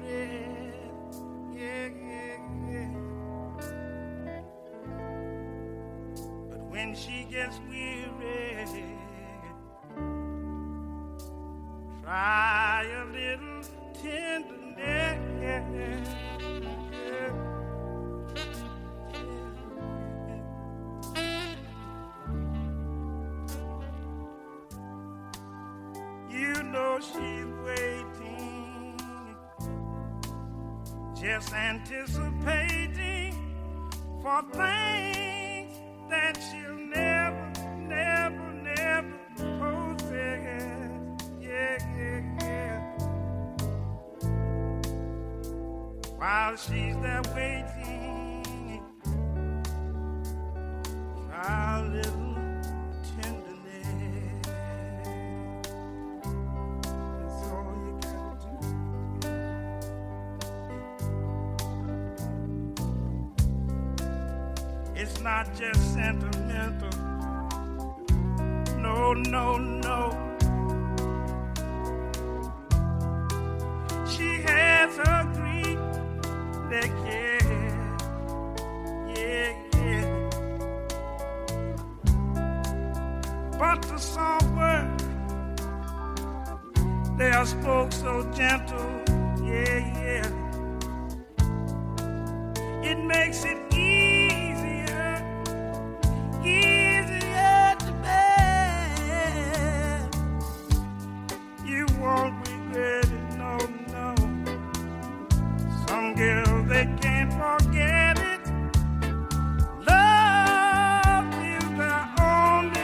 Yeah, yeah, yeah. But when she gets weary, try a little tenderness. You know she's waiting, just anticipating for things that she'll never, never, never possess. Yeah, yeah, yeah. While she's there waiting, try a little tenderness. That's all you gotta do. It's not just sentimental. No, no, no. She has her grief. Yeah, yeah, yeah. But the soft words, they are spoke so gentle. Yeah, yeah. It makes it easier, easier to bear. You won't regret it, no, no. Some girls, they can't forget it. Love is the only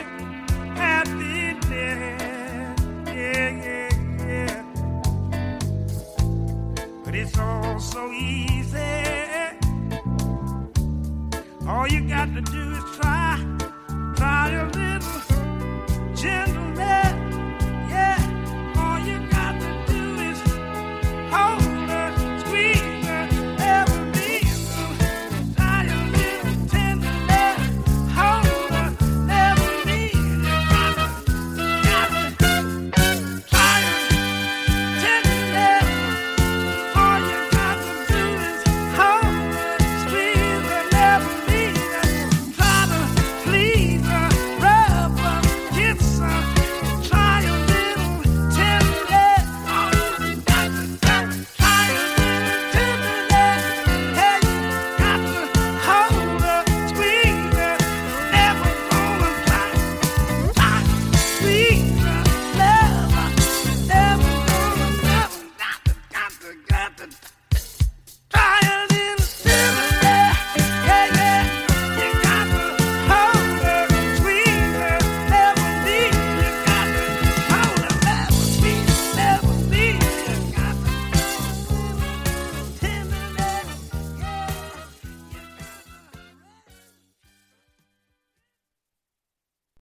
happiness. Yeah, yeah, yeah. But it's all so easy. All you got to do is try a little.